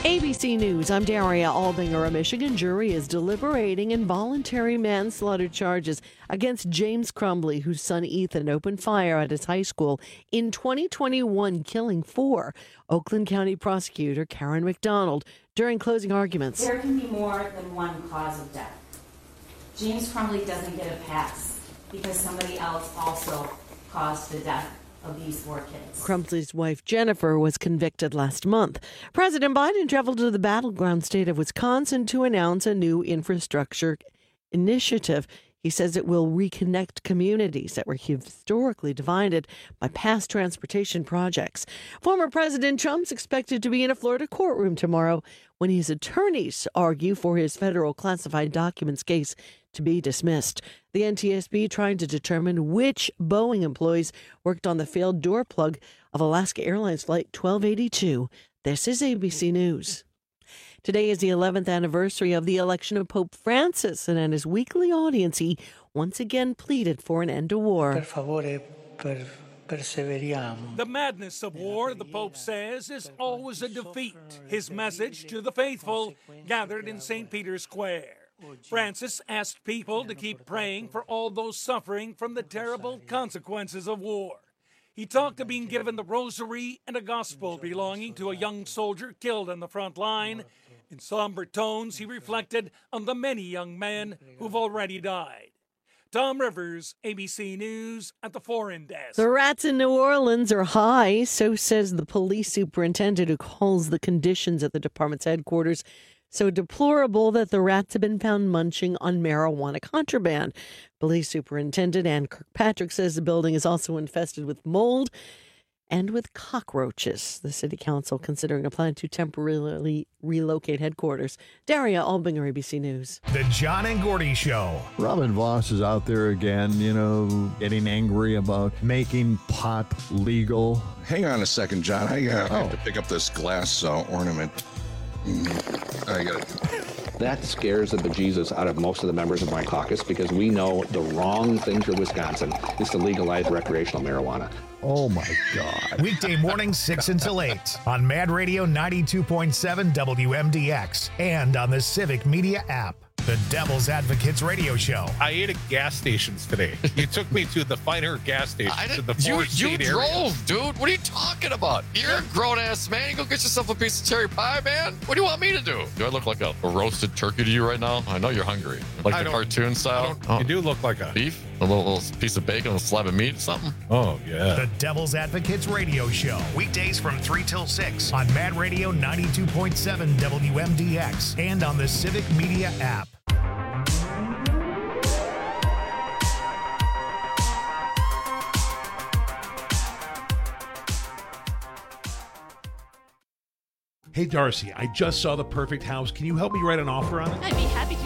ABC News, I'm Daria Albinger. A Michigan jury is deliberating involuntary manslaughter charges against James Crumbley, whose son Ethan opened fire at his high school in 2021, killing 4. Oakland County prosecutor Karen McDonald during closing arguments. There can be more than one cause of death. James Crumbley doesn't get a pass because somebody else also caused the death of these 4 kids. Crumbley's wife, Jennifer, was convicted last month. President Biden traveled to the battleground state of Wisconsin to announce a new infrastructure initiative. He says it will reconnect communities that were historically divided by past transportation projects. Former President Trump's expected to be in a Florida courtroom tomorrow when his attorneys argue for his federal classified documents case to be dismissed. The NTSB trying to determine which Boeing employees worked on the failed door plug of Alaska Airlines Flight 1282. This is ABC News. Today is the 11th anniversary of the election of Pope Francis, and at his weekly audience, he once again pleaded for an end to war. Per favore, perseveriamo. The madness of war, the Pope says, is always a defeat. His message to the faithful gathered in St. Peter's Square. Francis asked people to keep praying for all those suffering from the terrible consequences of war. He talked of being given the rosary and a gospel belonging to a young soldier killed on the front line. In somber tones, he reflected on the many young men who've already died. Tom Rivers, ABC News at the Foreign Desk. The rats in New Orleans are high, so says the police superintendent, who calls the conditions at the department's headquarters so deplorable that the rats have been found munching on marijuana contraband. Police Superintendent Ann Kirkpatrick says the building is also infested with mold and with cockroaches. The city council considering a plan to temporarily relocate headquarters. Daria Albinger, ABC News. The John and Gordy Show. Robin Voss is out there again, getting angry about making pot legal. Hang on a second, John. I have to pick up this glass ornament. I got it. That scares the bejesus out of most of the members of my caucus because we know the wrong thing for Wisconsin is to legalize recreational marijuana. Oh, my God. Weekday mornings 6 until 8 on Mad Radio 92.7 WMDX and on the Civic Media app. The Devil's Advocates Radio Show. I ate at gas stations today. You took me to the finer gas stations in the four-state area. You drove, dude. What are you talking about? You're a grown-ass man. You go get yourself a piece of cherry pie, man. What do you want me to do? Do I look like a roasted turkey to you right now? I know you're hungry. Like the cartoon style? You do look like a... Beef? A little piece of bacon, a slab of meat, something? Oh, yeah. The Devil's Advocates Radio Show. Weekdays from 3 till 6 on Mad Radio 92.7 WMDX and on the Civic Media app. Hey, Darcy, I just saw the perfect house. Can you help me write an offer on it? I'd be happy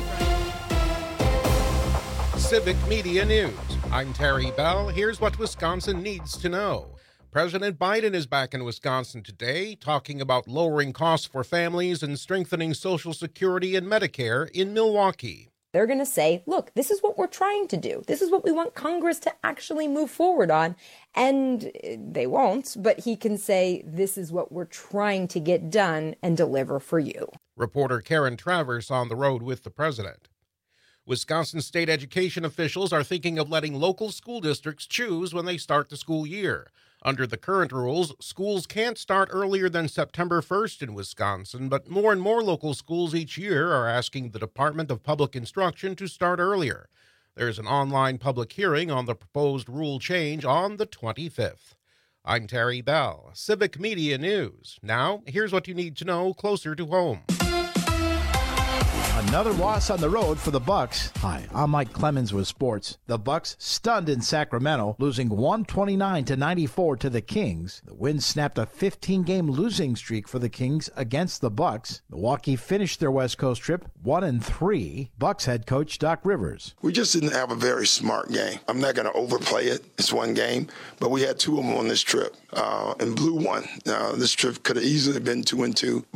to, Brian. Civic Media News. I'm Terry Bell. Here's what Wisconsin needs to know. President Biden is back in Wisconsin today, talking about lowering costs for families and strengthening Social Security and Medicare in Milwaukee. They're going to say, look, this is what we're trying to do. This is what we want Congress to actually move forward on. And they won't, but he can say, this is what we're trying to get done and deliver for you. Reporter Karen Travers on the road with the president. Wisconsin state education officials are thinking of letting local school districts choose when they start the school year. Under the current rules, schools can't start earlier than September 1st in Wisconsin, but more and more local schools each year are asking the Department of Public Instruction to start earlier. There's an online public hearing on the proposed rule change on the 25th. I'm Terry Bell, Civic Media News. Now, here's what you need to know closer to home. Another loss on the road for the Bucks. Hi, I'm Mike Clemens with sports. The Bucks stunned in Sacramento, losing 129-94 to the Kings. The win snapped a 15-game losing streak for the Kings against the Bucks. Milwaukee finished their West Coast trip 1-3. Bucks head coach Doc Rivers. We just didn't have a very smart game. I'm not going to overplay it. It's one game, but we had two of them on this trip and blew one. This trip could have easily been 2-2, but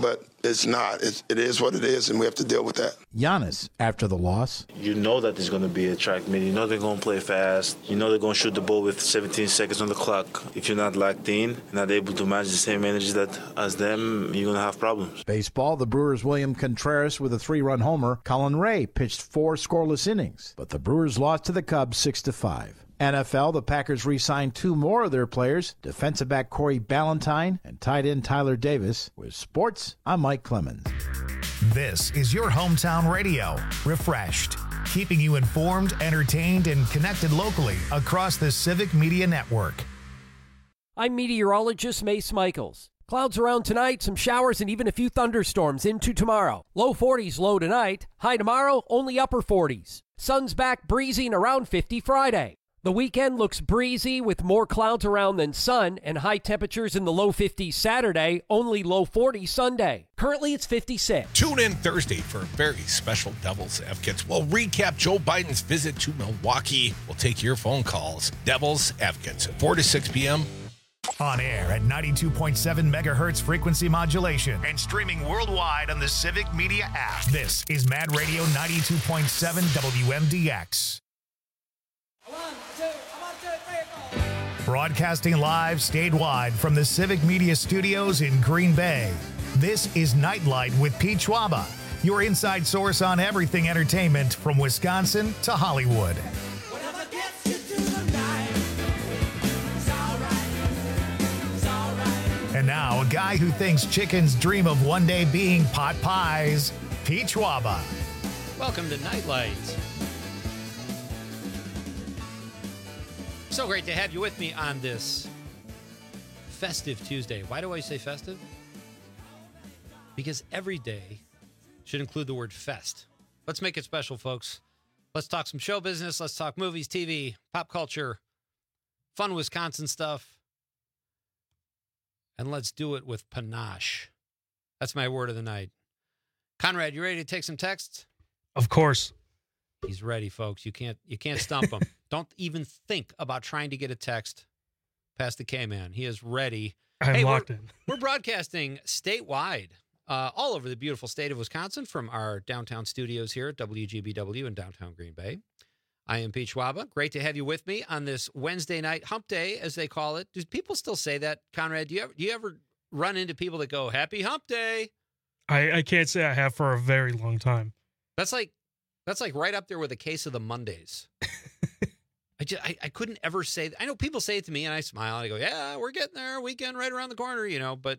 It's not. It is what it is, and we have to deal with that. Giannis, after the loss. You know that there's going to be a track meet. You know they're going to play fast. You know they're going to shoot the ball with 17 seconds on the clock. If you're not locked in, not able to match the same energy that as them, you're going to have problems. Baseball, the Brewers' William Contreras with a 3-run homer. Colin Ray pitched 4 scoreless innings, but the Brewers lost to the Cubs 6-5. NFL, the Packers re-signed 2 more of their players, defensive back Corey Ballantyne and tight end Tyler Davis. With sports, I'm Mike Clemens. This is your hometown radio, Refreshed, keeping you informed, entertained, and connected locally across the Civic Media Network. I'm meteorologist Mace Michaels. Clouds around tonight, some showers, and even a few thunderstorms into tomorrow. Low 40s low tonight. High tomorrow, only upper 40s. Sun's back breezy and around 50 Friday. The weekend looks breezy with more clouds around than sun and high temperatures in the low 50s Saturday, only low 40s Sunday. Currently it's 56. Tune in Thursday for a very special Devil's Advocates. We'll recap Joe Biden's visit to Milwaukee. We'll take your phone calls. Devil's Advocates, 4 to 6 p.m. On air at 92.7 megahertz frequency modulation and streaming worldwide on the Civic Media app. This is Mad Radio 92.7 WMDX. Broadcasting live statewide from the Civic Media Studios in Green Bay. This is Nightlight with Pete Schwaba, your inside source on everything entertainment from Wisconsin to Hollywood. And now, a guy who thinks chickens dream of one day being pot pies, Pete Schwaba. Welcome to Nightlight. So great to have you with me on this festive Tuesday. Why do I say festive? Because every day should include the word fest. Let's make it special, folks. Let's talk some show business. Let's talk movies, TV, pop culture, fun Wisconsin stuff. And let's do it with panache. That's my word of the night. Conrad, you ready to take some texts? Of course. He's ready, folks. You can't stump him. Don't even think about trying to get a text past the K-Man. He is ready. I'm locked in. We're broadcasting statewide, all over the beautiful state of Wisconsin from our downtown studios here at WGBW in downtown Green Bay. I am Pete Schwaba. Great to have you with me on this Wednesday night hump day, as they call it. Do people still say that, Conrad? Do you ever run into people that go, "Happy Hump Day"? I can't say I have for a very long time. That's like right up there with a case of the Mondays. I couldn't ever say that. I know people say it to me and I smile and I go, "Yeah, we're getting there. Weekend right around the corner," but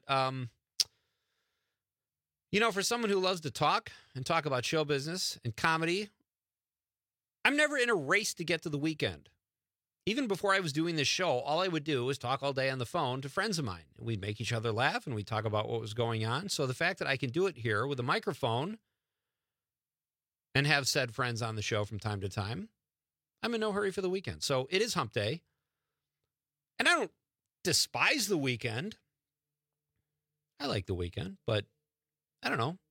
for someone who loves to talk about show business and comedy, I'm never in a race to get to the weekend. Even before I was doing this show, all I would do was talk all day on the phone to friends of mine. We'd make each other laugh and we'd talk about what was going on. So the fact that I can do it here with a microphone and have said friends on the show from time to time, I'm in no hurry for the weekend. So it is hump day. And I don't despise the weekend. I like the weekend, but I don't know.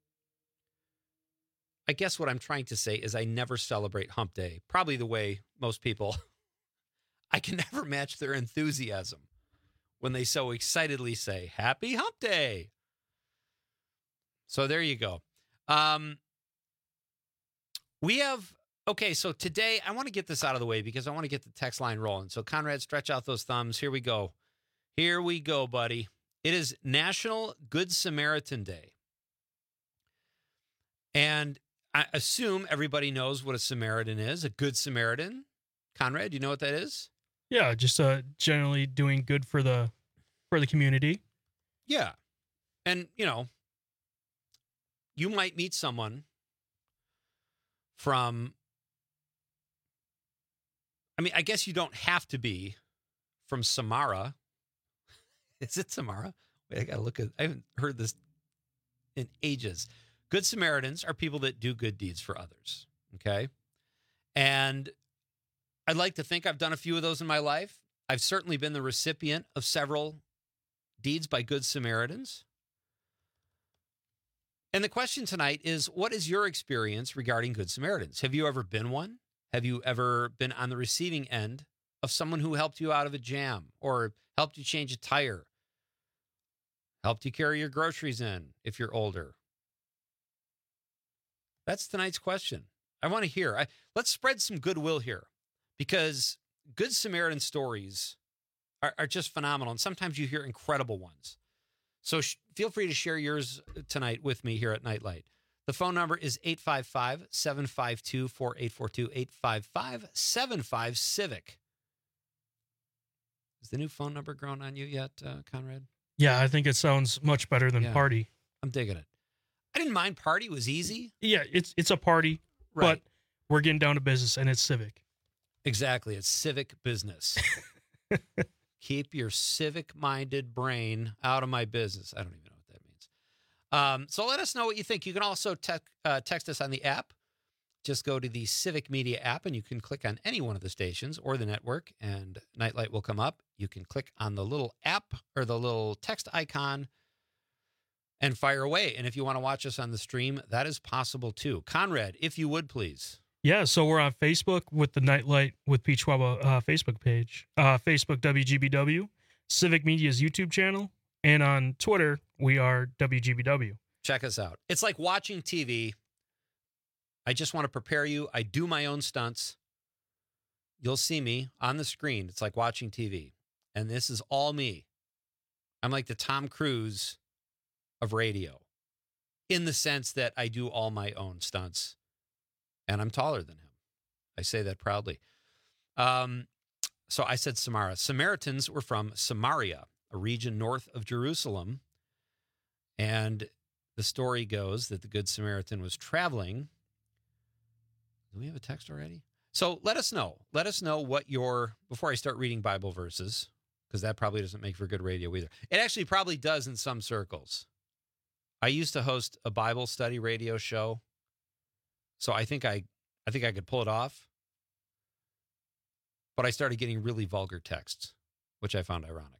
I guess what I'm trying to say is I never celebrate hump day. Probably the way most people. I can never match their enthusiasm when they so excitedly say, "Happy Hump Day." So there you go. So today I want to get this out of the way because I want to get the text line rolling. So Conrad, stretch out those thumbs. Here we go. Here we go, buddy. It is National Good Samaritan Day. And I assume everybody knows what a Samaritan is, a Good Samaritan. Conrad, do you know what that is? Yeah, just generally doing good for the community. Yeah. And, you might meet someone from, I guess you don't have to be from Samara. Is it Samara? Wait, I got to look at, I haven't heard this in ages. Good Samaritans are people that do good deeds for others, okay? And I'd like to think I've done a few of those in my life. I've certainly been the recipient of several deeds by Good Samaritans. And the question tonight is, what is your experience regarding Good Samaritans? Have you ever been one? Have you ever been on the receiving end of someone who helped you out of a jam or helped you change a tire, helped you carry your groceries in if you're older, That's tonight's question. I want to hear. Let's spread some goodwill here, because Good Samaritan stories are just phenomenal, and sometimes you hear incredible ones. So feel free to share yours tonight with me here at Nightlight. The phone number is 855-752-4842, 855-75-CIVIC. Is the new phone number grown on you yet, Conrad? Yeah, I think it sounds much better than Party. I'm digging it. I didn't mind Party. It was easy. Yeah, it's a party, Right. but we're getting down to business, and it's civic. Exactly. It's civic business. Keep your civic-minded brain out of my business. I don't even know what that means. So let us know what you think. You can also text us on the app. Just go to the Civic Media app, and you can click on any one of the stations or the network, and Nightlight will come up. You can click on the little app or the little text icon and fire away. And if you want to watch us on the stream, that is possible too. Conrad, if you would, please. Yeah, so we're on Facebook with the Nightlight with Pete Schwaba Facebook page, Facebook WGBW, Civic Media's YouTube channel, and on Twitter, we are WGBW. Check us out. It's like watching TV. I just want to prepare you. I do my own stunts. You'll see me on the screen. It's like watching TV. And this is all me. I'm like the Tom Cruise of radio, in the sense that I do all my own stunts. And I'm taller than him. I say that proudly. So I said Samara. Samaritans were from Samaria, a region north of Jerusalem. And the story goes that the Good Samaritan was traveling. Do we have a text already? So let us know. Let us know what before I start reading Bible verses, because that probably doesn't make for good radio either. It actually probably does in some circles. I used to host a Bible study radio show. So I think I could pull it off. But I started getting really vulgar texts, which I found ironic.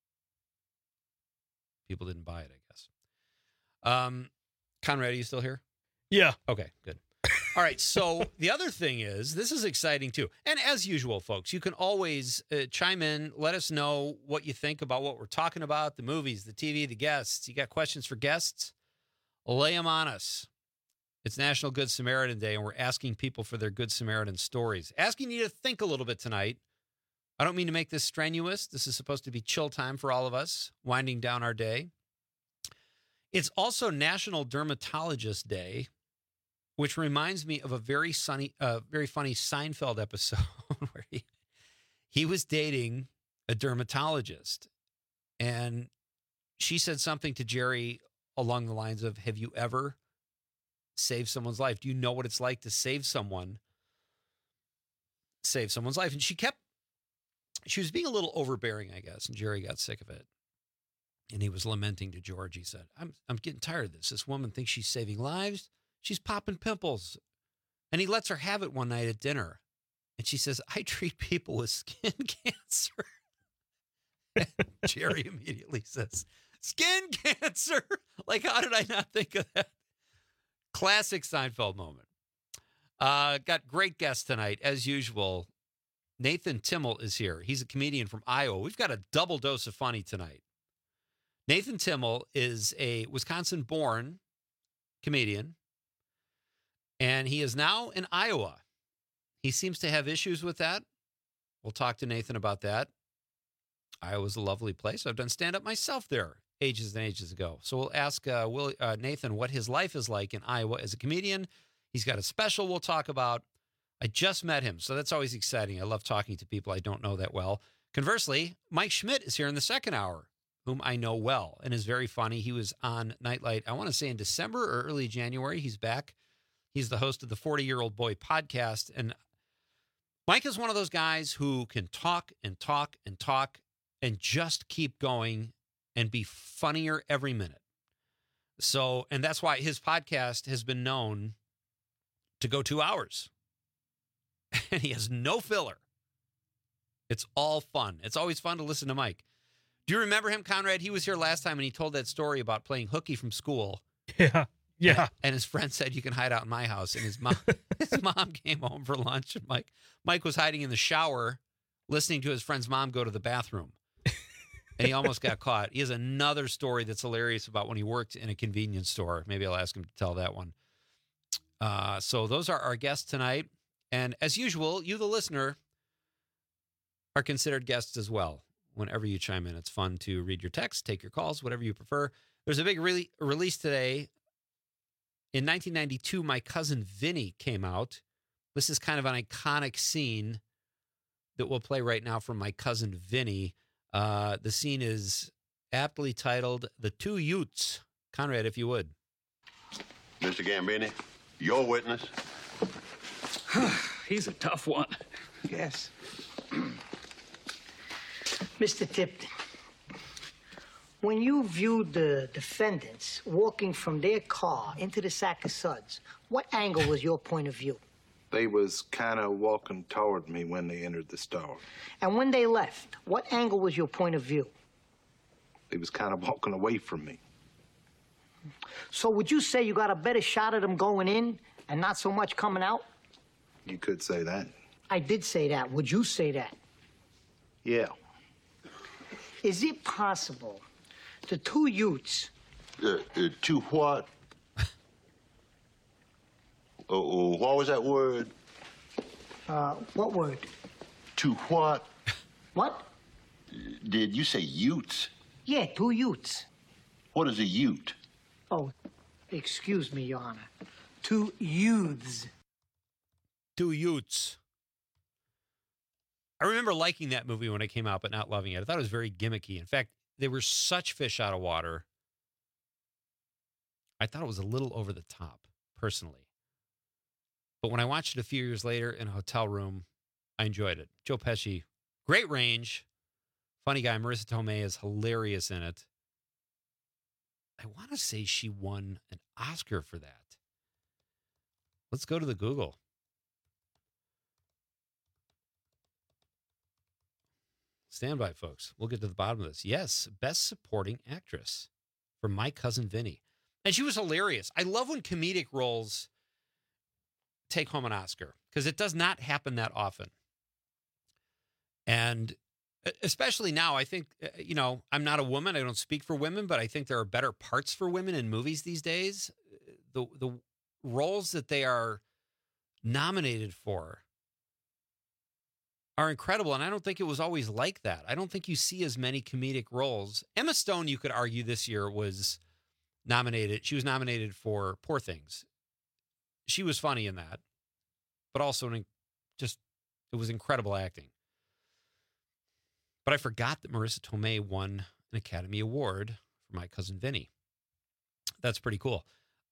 People didn't buy it, I guess. Conrad, are you still here? Yeah. Okay, good. All right, so the other thing is, this is exciting too. And as usual, folks, you can always chime in, let us know what you think about what we're talking about, the movies, the TV, the guests. You got questions for guests? Lay them on us. It's National Good Samaritan Day, and we're asking people for their Good Samaritan stories. Asking you to think a little bit tonight. I don't mean to make this strenuous. This is supposed to be chill time for all of us, winding down our day. It's also National Dermatologist Day, which reminds me of a very funny Seinfeld episode where he was dating a dermatologist, and she said something to Jerry along the lines of, have you ever saved someone's life? Do you know what it's like to save someone's life? And she was being a little overbearing, I guess, and Jerry got sick of it. And he was lamenting to George. He said, I'm getting tired of this. This woman thinks she's saving lives. She's popping pimples. And he lets her have it one night at dinner. And she says, I treat people with skin cancer. And Jerry immediately says, skin cancer? Like, how did I not think of that? Classic Seinfeld moment. Got great guests tonight, as usual. Nathan Timmel is here. He's a comedian from Iowa. We've got a double dose of funny tonight. Nathan Timmel is a Wisconsin-born comedian, and he is now in Iowa. He seems to have issues with that. We'll talk to Nathan about that. Iowa's a lovely place. I've done stand-up myself there ages and ages ago. So we'll ask Nathan what his life is like in Iowa as a comedian. He's got a special we'll talk about. I just met him, so that's always exciting. I love talking to people I don't know that well. Conversely, Mike Schmidt is here in the second hour, whom I know well and is very funny. He was on Nightlight, I want to say in December or early January. He's back. He's the host of the 40-Year-Old Boy podcast. And Mike is one of those guys who can talk and talk and talk and just keep going and be funnier every minute. So, and that's why his podcast has been known to go 2 hours. And he has no filler. It's all fun. It's always fun to listen to Mike. Do you remember him, Conrad? He was here last time, and he told that story about playing hooky from school. Yeah. And his friend said, you can hide out in my house. And his mom came home for lunch, and Mike was hiding in the shower, listening to his friend's mom go to the bathroom. And he almost got caught. He has another story that's hilarious about when he worked in a convenience store. Maybe I'll ask him to tell that one. So those are our guests tonight. And as usual, you, the listener, are considered guests as well. Whenever you chime in, it's fun to read your texts, take your calls, whatever you prefer. There's a big release today. In 1992, My Cousin Vinny came out. This is kind of an iconic scene that we'll play right now from My Cousin Vinny. The scene is aptly titled The Two Utes. Conrad, if you would. Mr. Gambini, your witness. He's a tough one. Yes. Mr. Tipton, when you viewed the defendants walking from their car into the sack of suds, what angle was your point of view? They was kind of walking toward me when they entered the store. And when they left, what angle was your point of view? They was kind of walking away from me. So would you say you got a better shot at them going in and not so much coming out? You could say that. I did say that. Would you say that? Yeah. Is it possible the two Utes... Two what? What was that word? What word? To what? What? Did you say Utes? Yeah, two Utes. What is a Ute? Oh, excuse me, Your Honor. Two youths. Two Utes. I remember liking that movie when it came out, but not loving it. I thought it was very gimmicky. In fact, they were such fish out of water. I thought it was a little over the top, personally. But when I watched it a few years later in a hotel room, I enjoyed it. Joe Pesci, great range. Funny guy. Marissa Tomei is hilarious in it. I want to say she won an Oscar for that. Let's go to the Google. Stand by, folks. We'll get to the bottom of this. Yes, Best Supporting Actress for My Cousin Vinny. And she was hilarious. I love when comedic roles take home an Oscar because it does not happen that often. And especially now, I think, I'm not a woman. I don't speak for women, but I think there are better parts for women in movies these days. The roles that they are nominated for are incredible, and I don't think it was always like that. I don't think you see as many comedic roles. Emma Stone, you could argue this year was nominated. She was nominated for Poor Things. She was funny in that, but also it was incredible acting. But I forgot that Marissa Tomei won an Academy Award for My Cousin Vinny. That's pretty cool.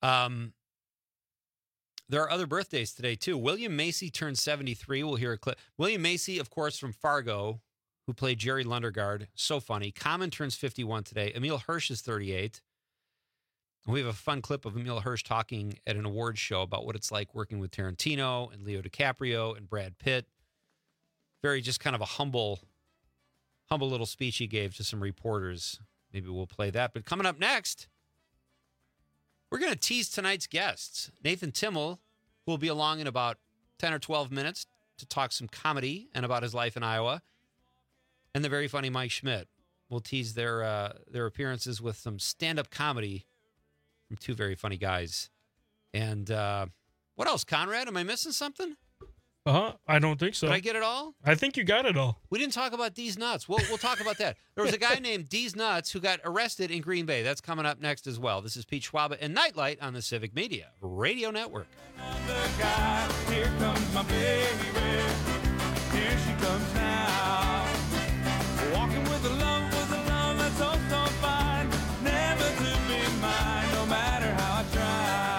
There are other birthdays today, too. William Macy turned 73. We'll hear a clip. William Macy, of course, from Fargo, who played Jerry Lundegaard. So funny. Common turns 51 today. Emile Hirsch is 38. And we have a fun clip of Emile Hirsch talking at an awards show about what it's like working with Tarantino and Leo DiCaprio and Brad Pitt. Very just kind of a humble little speech he gave to some reporters. Maybe we'll play that. But coming up next, we're going to tease tonight's guests. Nathan Timmel, who will be along in about 10 or 12 minutes to talk some comedy and about his life in Iowa. And the very funny Mike Schmidt. We'll tease their appearances with some stand-up comedy from two very funny guys. And what else, Conrad? Am I missing something? I don't think so. Did I get it all? I think you got it all. We didn't talk about D's Nuts. We'll talk about that. There was a guy named D's Nuts who got arrested in Green Bay. That's coming up next as well. This is Pete Schwaba and Nightlight on the Civic Media Radio Network. Here comes my baby. Here she comes now. Walking with a love that's so, so fine. Never to be mine, no matter how I try.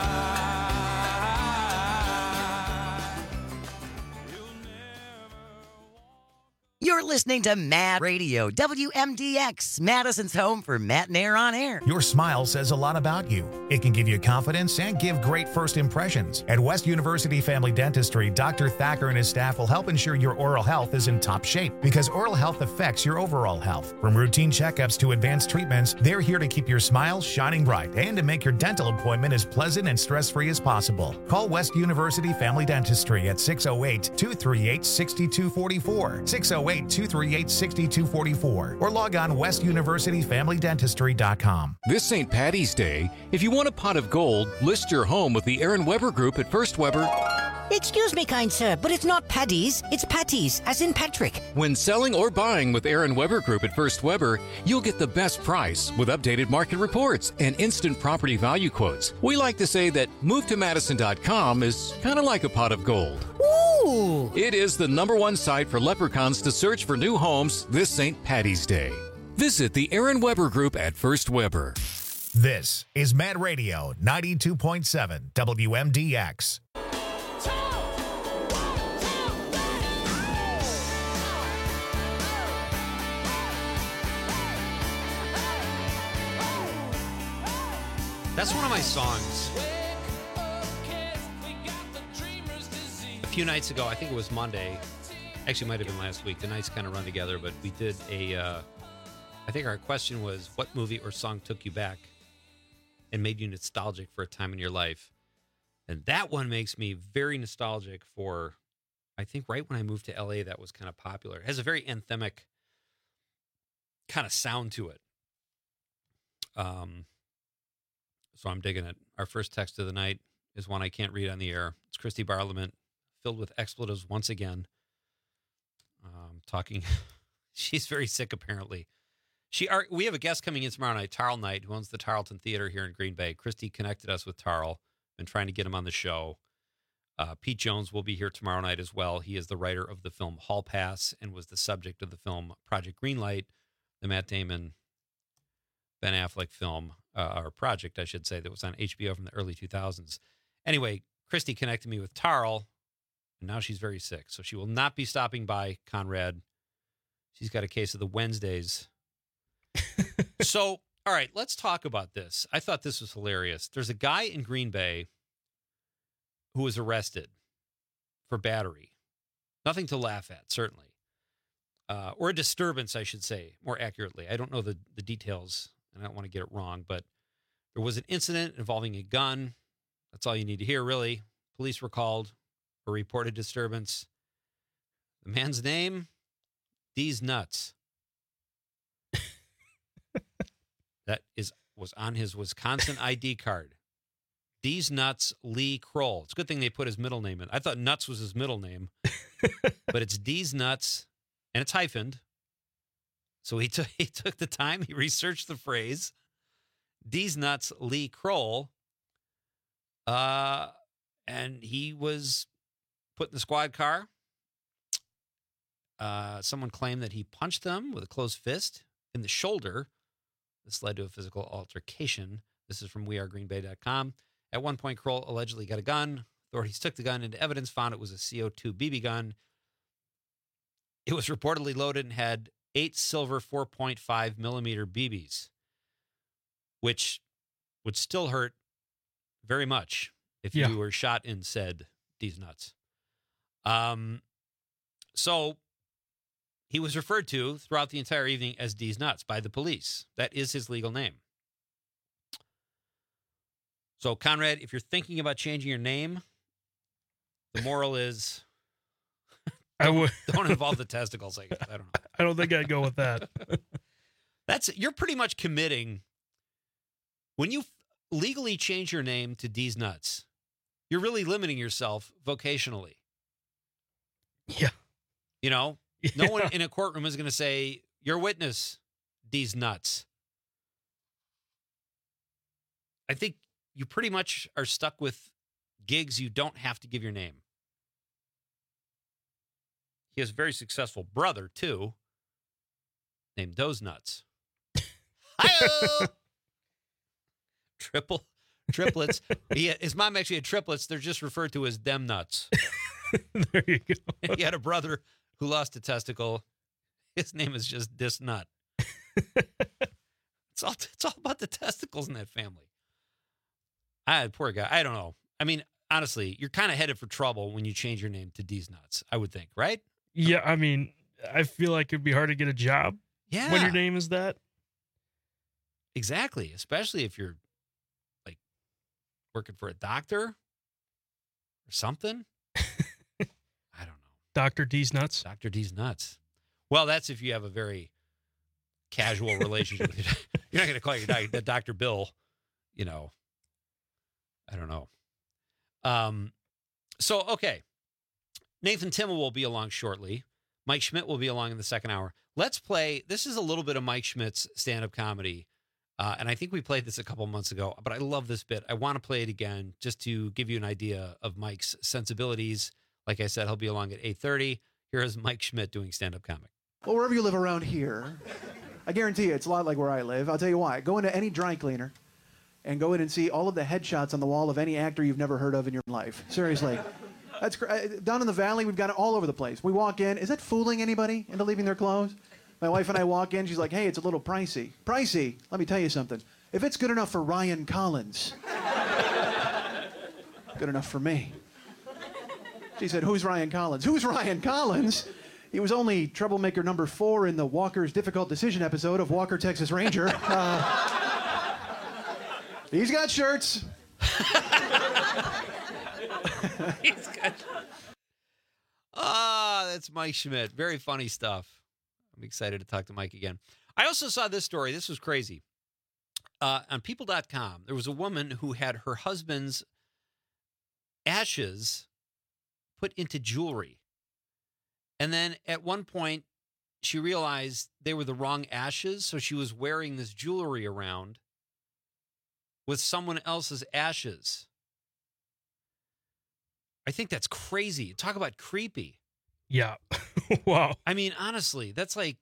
You're listening to Mad Radio, WMDX, Madison's home for Matt and Air on Air. Your smile says a lot about you. It can give you confidence and give great first impressions. At West University Family Dentistry, Dr. Thacker and his staff will help ensure your oral health is in top shape because oral health affects your overall health. From routine checkups to advanced treatments, they're here to keep your smile shining bright and to make your dental appointment as pleasant and stress-free as possible. Call West University Family Dentistry at 608-238-6244, 608-238-6244. 238-6244 or log on westuniversityfamilydentistry.com. This St. Paddy's Day, if you want a pot of gold, list your home with the Aaron Weber Group at First Weber. Excuse me, kind sir, but it's not Paddy's, it's Patties, as in Patrick. When selling or buying with Aaron Weber Group at First Weber, you'll get the best price with updated market reports and instant property value quotes. We like to say that MoveToMadison.com is kind of like a pot of gold. Ooh! It is the #1 site for leprechauns to search for new homes this St. Paddy's Day. Visit the Aaron Weber Group at First Weber. This is Mad Radio 92.7 WMDX. That's one of my songs. A few nights ago, I think it was Monday. Actually, it might have been last week. The nights kind of run together, but we did I think our question was, what movie or song took you back and made you nostalgic for a time in your life? And that one makes me very nostalgic for, I think, right when I moved to LA, that was kind of popular. It has a very anthemic kind of sound to it. So I'm digging it. Our first text of the night is one I can't read on the air. It's Christy Barlament, filled with expletives once again. Talking, she's very sick apparently. We have a guest coming in tomorrow night, Tarl Knight, who owns the Tarleton Theater here in Green Bay. Christy connected us with Tarl. Been trying to get him on the show. Pete Jones will be here tomorrow night as well. He is the writer of the film Hall Pass and was the subject of the film Project Greenlight, the Matt Damon, Ben Affleck film, or project, I should say, that was on HBO from the early 2000s. Anyway, Christy connected me with Tarl, and now she's very sick, so she will not be stopping by, Conrad. She's got a case of the Wednesdays. So, all right, let's talk about this. I thought this was hilarious. There's a guy in Green Bay who was arrested for battery. Nothing to laugh at, certainly. Or a disturbance, I should say, more accurately. I don't know the details, and I don't want to get it wrong, but there was an incident involving a gun. That's all you need to hear, really. Police were called for reported disturbance. The man's name, D's Nuts. That was on his Wisconsin ID card. D's Nuts Lee Kroll. It's a good thing they put his middle name in. I thought Nuts was his middle name, but it's D's Nuts, and it's hyphened. So he took the time, he researched the phrase, D's Nuts Lee Kroll, and he was put in the squad car. Someone claimed that he punched them with a closed fist in the shoulder. This led to a physical altercation. This is from wearegreenbay.com. At one point, Kroll allegedly got a gun. Authorities took the gun into evidence, found it was a CO2 BB gun. It was reportedly loaded and had 8 silver 4.5 millimeter BBs, which would still hurt very much if you were shot in said D's Nuts. So he was referred to throughout the entire evening as D's Nuts by the police. That is his legal name. So, Conrad, if you're thinking about changing your name, the moral is don't involve the testicles, I guess. I don't know. I don't think I'd go with that. You're pretty much committing. When you legally change your name to D's Nuts, you're really limiting yourself vocationally. Yeah. You know, no one in a courtroom is going to say, "Your witness, D's Nuts." I think you pretty much are stuck with gigs you don't have to give your name. He has a very successful brother, too, named Doze Nuts. Triplets. His mom actually had triplets. They're just referred to as Dem Nuts. There you go. He had a brother who lost a testicle. His name is just Dis Nut. It's all about the testicles in that family. Poor guy. I don't know. I mean, honestly, you're kind of headed for trouble when you change your name to D's Nuts, I would think, right? Yeah, I mean, I feel like it'd be hard to get a job when your name is that. Exactly, especially if you're like working for a doctor or something. I don't know. Dr. D's Nuts? Dr. D's Nuts. Well, that's if you have a very casual relationship with your You're not going to call your Dr. Bill, I don't know. So, okay. Nathan Timmel will be along shortly. Mike Schmidt will be along in the second hour. Let's play. This is a little bit of Mike Schmidt's stand-up comedy. And I think we played this a couple months ago, but I love this bit. I want to play it again just to give you an idea of Mike's sensibilities. Like I said, he'll be along at 8:30. Here is Mike Schmidt doing stand-up comic. Well, wherever you live around here, I guarantee you it's a lot like where I live. I'll tell you why. Go into any dry cleaner and go in and see all of the headshots on the wall of any actor you've never heard of in your life. Seriously. That's down in the valley, we've got it all over the place. We walk in. Is that fooling anybody into leaving their clothes? My wife and I walk in. She's like, hey, it's a little pricey. Pricey? Let me tell you something. If it's good enough for Ryan Collins, good enough for me. She said, who's Ryan Collins? Who's Ryan Collins? He was only troublemaker number 4 in the Walker's Difficult Decision episode of Walker, Texas Ranger. He's got shirts. He's got... that's Mike Schmidt. Very funny stuff. I'm excited to talk to Mike again. I also saw this story. This was crazy. On people.com, there was a woman who had her husband's ashes put into jewelry. And then at one point, she realized they were the wrong ashes, so she was wearing this jewelry around with someone else's ashes. I think that's crazy. Talk about creepy. Yeah. Wow. I mean, honestly, that's like,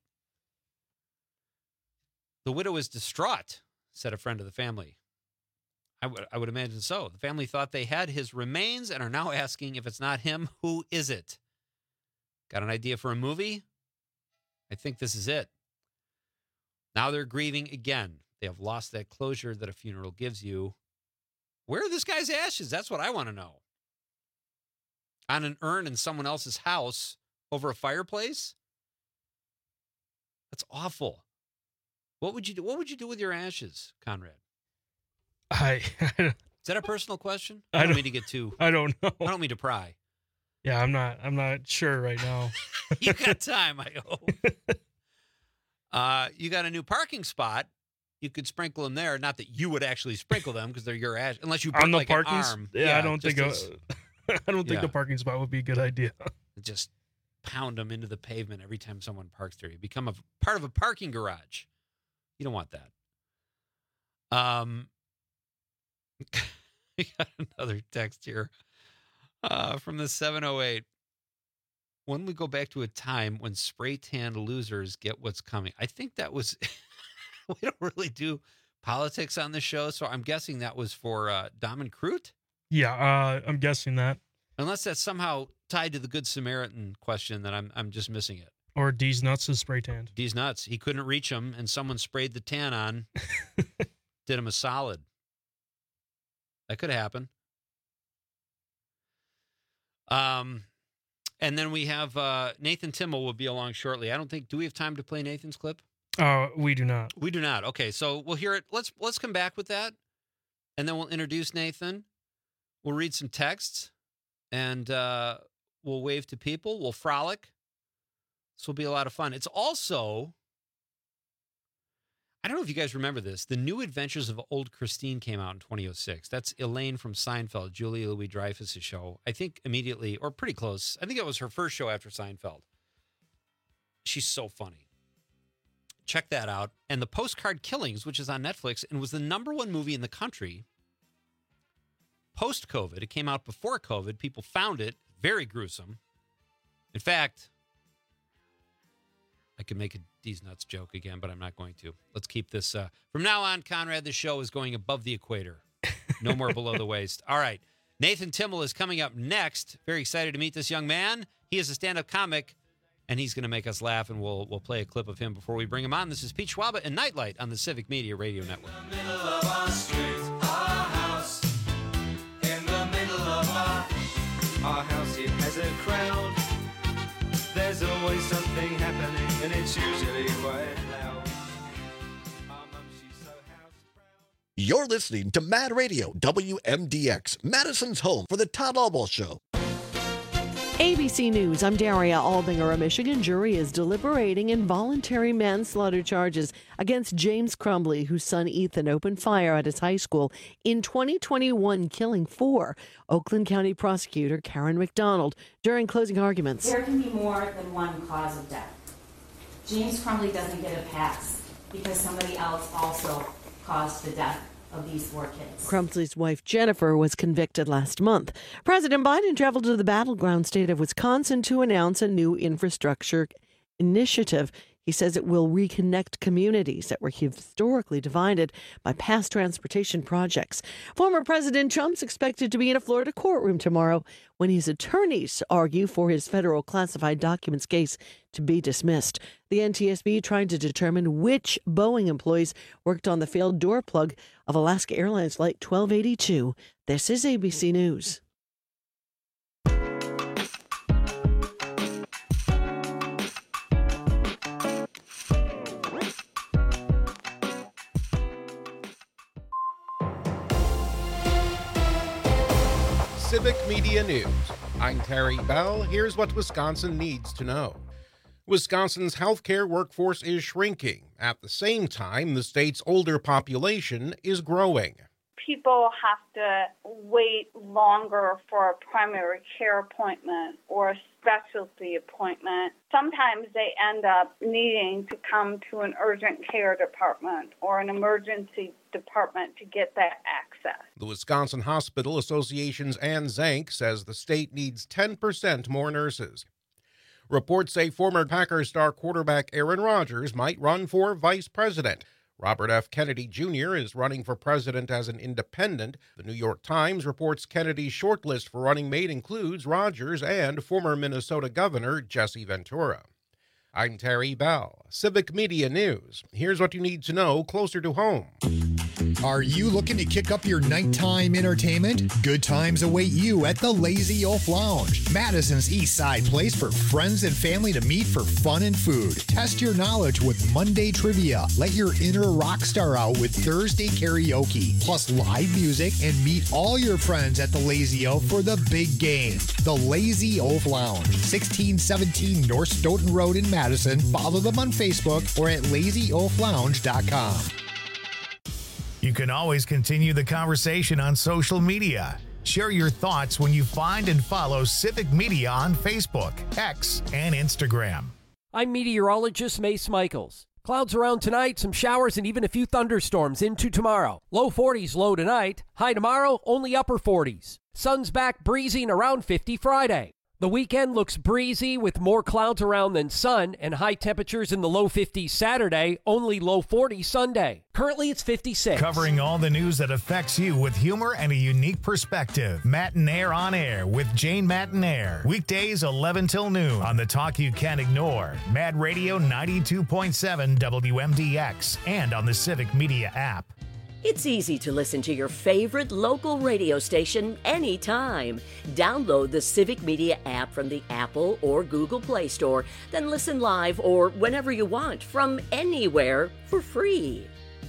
the widow is distraught, said a friend of the family. I would imagine so. The family thought they had his remains and are now asking if it's not him, who is it? Got an idea for a movie? I think this is it. Now they're grieving again. They have lost that closure that a funeral gives you. Where are this guy's ashes? That's what I want to know. On an urn in someone else's house over a fireplace? That's awful. What would you do? What would you do with your ashes, Conrad? Is that a personal question? I don't mean to get too. I don't know. I don't mean to pry. Yeah, I'm not sure right now. You got time, I hope. You got a new parking spot. You could sprinkle them there. Not that you would actually sprinkle them because they're your ash, unless you burn like an arm. Yeah, I don't think the parking spot would be a good idea. Just pound them into the pavement every time someone parks there. You become a part of a parking garage. You don't want that. We got another text here from the 708. When we go back to a time when spray tan losers get what's coming. I think that was, we don't really do politics on the show, so I'm guessing that was for Dom and Crute? Yeah, I'm guessing that. Unless that's somehow tied to the Good Samaritan question that I'm just missing it. Or D's Nuts is spray tanned. D's Nuts. He couldn't reach him, and someone sprayed the tan on, did him a solid. That could happen. And then we have Nathan Timmel will be along shortly. I don't think, do we have time to play Nathan's clip? We do not. We do not. Okay, so we'll hear it. Let's come back with that, and then we'll introduce Nathan. We'll read some texts, and we'll wave to people. We'll frolic. This will be a lot of fun. It's also, I don't know if you guys remember this, The New Adventures of Old Christine came out in 2006. That's Elaine from Seinfeld, Julia Louis-Dreyfus' show. I think immediately, or pretty close, I think it was her first show after Seinfeld. She's so funny. Check that out. And The Postcard Killings, which is on Netflix and was the #1 movie in the country post-COVID. It came out before COVID. People found it. Very gruesome. In fact, I could make a D's Nuts joke again, but I'm not going to. Let's keep this. From now on, Conrad, the show is going above the equator. No more below the waist. All right. Nathan Timmel is coming up next. Very excited to meet this young man. He is a stand-up comic, and he's going to make us laugh, and we'll play a clip of him before we bring him on. This is Pete Schwaba and Nightlight on the Civic Media Radio Network. In the middle of our street, our house. In the middle of our house, it has a crowd. There's always something happening, and it's usually quite loud. Our mum, she's so house proud. You're listening to Mad Radio, WMDX, Madison's home for the Todd Albaugh Show. ABC News, I'm Daria Albinger. A Michigan jury is deliberating involuntary manslaughter charges against James Crumbley, whose son Ethan opened fire at his high school in 2021, killing 4. Oakland County prosecutor Karen McDonald during closing arguments. There can be more than one cause of death. James Crumbley doesn't get a pass because somebody else also caused the death of these 4 kids. Crumbley's wife, Jennifer, was convicted last month. President Biden traveled to the battleground state of Wisconsin to announce a new infrastructure initiative. He says it will reconnect communities that were historically divided by past transportation projects. Former President Trump's expected to be in a Florida courtroom tomorrow when his attorneys argue for his federal classified documents case to be dismissed. The NTSB trying to determine which Boeing employees worked on the failed door plug of Alaska Airlines Flight 1282. This is ABC News. Civic Media News. I'm Terry Bell. Here's what Wisconsin needs to know. Wisconsin's healthcare workforce is shrinking. At the same time, the state's older population is growing. People have to wait longer for a primary care appointment or a specialty appointment. Sometimes they end up needing to come to an urgent care department or an emergency department to get that access. The Wisconsin Hospital Association's Ann Zank says the state needs 10% more nurses. Reports say former Packers star quarterback Aaron Rodgers might run for vice president. Robert F. Kennedy Jr. is running for president as an independent. The New York Times reports Kennedy's shortlist for running mate includes Rodgers and former Minnesota Governor Jesse Ventura. I'm Terry Bell, Civic Media News. Here's what you need to know closer to home. Are you looking to kick up your nighttime entertainment? Good times await you at the Lazy Oaf Lounge, Madison's East Side place for friends and family to meet for fun and food. Test your knowledge with Monday trivia. Let your inner rock star out with Thursday karaoke, plus live music, and meet all your friends at the Lazy Oaf for the big game. The Lazy Oaf Lounge, 1617 North Stoughton Road in Madison. Follow them on Facebook or at lazyoaflounge.com. You can always continue the conversation on social media. Share your thoughts when you find and follow Civic Media on Facebook, X, and Instagram. I'm meteorologist Mace Michaels. Clouds around tonight, some showers, and even a few thunderstorms into tomorrow. Low 40s low tonight. High tomorrow, only upper 40s. Sun's back breezy and around 50 Friday. The weekend looks breezy with more clouds around than sun and high temperatures in the low 50s Saturday, only low 40s Sunday. Currently it's 56. Covering all the news that affects you with humor and a unique perspective. Matinaire on Air with Jane Matinaire. Weekdays 11 till noon on the talk you can't ignore. Mad Radio 92.7 WMDX and on the Civic Media app. It's easy to listen to your favorite local radio station anytime. Download the Civic Media app from the Apple or Google Play Store, then listen live or whenever you want from anywhere for free.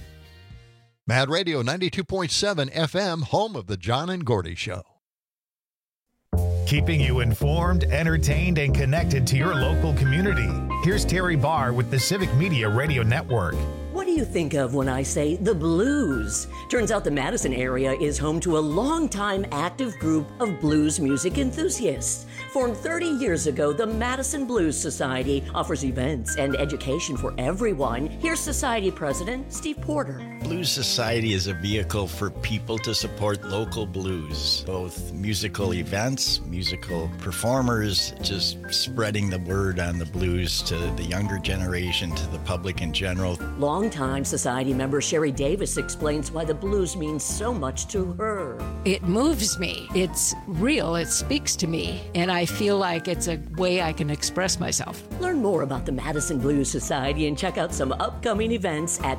Mad Radio 92.7 FM, home of the John and Gordy Show. Keeping you informed, entertained, and connected to your local community. Here's Terry Barr with the Civic Media Radio Network. What do you think of when I say the blues? Turns out the Madison area is home to a long-time active group of blues music enthusiasts. Formed 30 years ago, the Madison Blues Society offers events and education for everyone. Here's Society President Steve Porter. Blues Society is a vehicle for people to support local blues, both musical events, musical performers, just spreading the word on the blues to the younger generation, to the public in general. Longtime Society member Sherry Davis explains why the blues means so much to her. It moves me. It's real. It speaks to me. And I feel like it's a way I can express myself. Learn more about the Madison Blues Society and check out some upcoming events at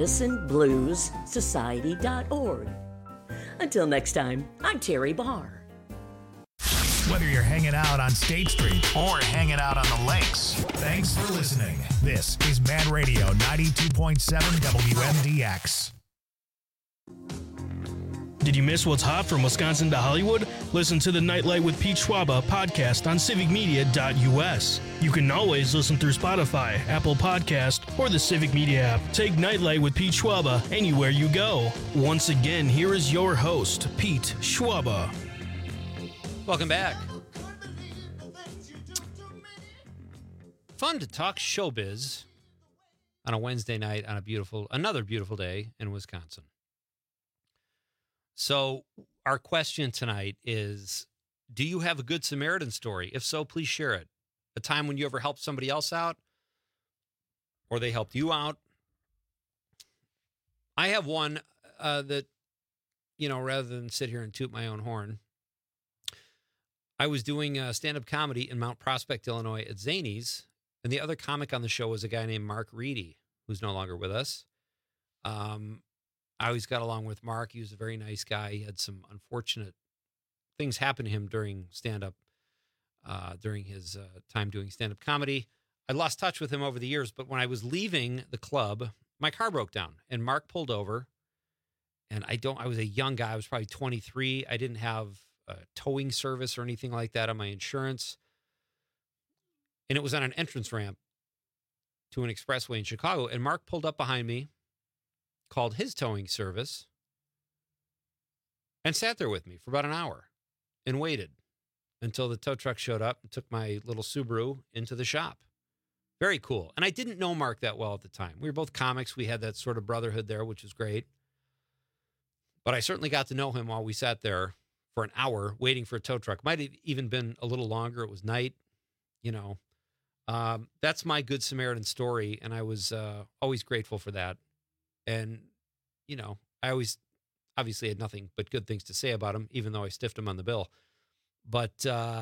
madisonbluessociety.org. Until next time, I'm Terry Barr. Whether you're hanging out on State Street or hanging out on the lakes, thanks for listening. This is Mad Radio 92.7 WMDX. Did you miss what's hot from Wisconsin to Hollywood? Listen to the Nightlight with Pete Schwaba podcast on civicmedia.us. You can always listen through Spotify, Apple Podcast, or the Civic Media app. Take Nightlight with Pete Schwaba anywhere you go. Once again, here is your host, Pete Schwaba. Welcome back. Fun to talk showbiz on a Wednesday night on another beautiful day in Wisconsin. So our question tonight is, do you have a good Samaritan story? If so, please share it. A time when you ever helped somebody else out or they helped you out. I have one that, rather than sit here and toot my own horn, I was doing stand-up comedy in Mount Prospect, Illinois at Zanies, and the other comic on the show was a guy named Mark Reedy, who's no longer with us. I always got along with Mark. He was a very nice guy. He had some unfortunate things happen to him during stand-up, during his time doing stand-up comedy. I lost touch with him over the years, but when I was leaving the club, my car broke down, and Mark pulled over, and I was a young guy. I was probably 23. I didn't have a towing service or anything like that on my insurance, and it was on an entrance ramp to an expressway in Chicago, and Mark pulled up behind me, called his towing service, and sat there with me for about an hour and waited until the tow truck showed up and took my little Subaru into the shop. Very cool. And I didn't know Mark that well at the time. We were both comics. We had that sort of brotherhood there, which was great. But I certainly got to know him while we sat there for an hour waiting for a tow truck. Might have even been a little longer. It was night, That's my Good Samaritan story, and I was always grateful for that. And, I always obviously had nothing but good things to say about him, even though I stiffed him on the bill. But,